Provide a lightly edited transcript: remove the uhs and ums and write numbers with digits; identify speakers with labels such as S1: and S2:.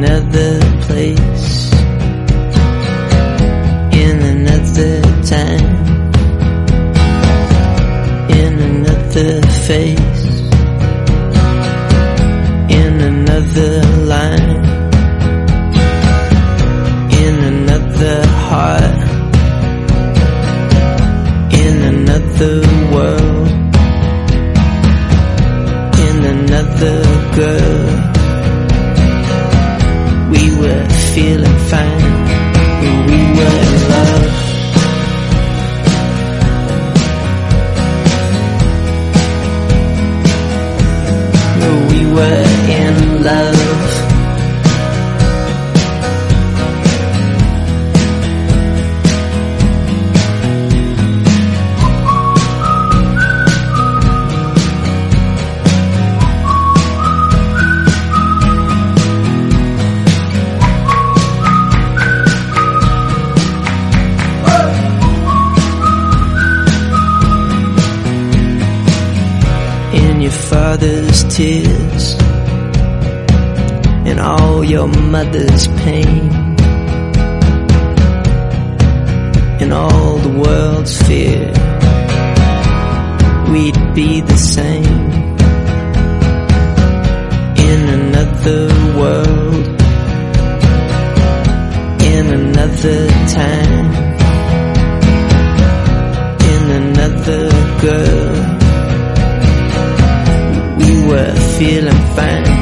S1: another place, in another time, in another face, in another line, in another heart, in another world, in another girl. We were feeling fine, we were in love. We were in love. Father's tears and all your mother's pain and all the world's fear, we'd be the same in another world, in another time, in another girl. We were feeling fine.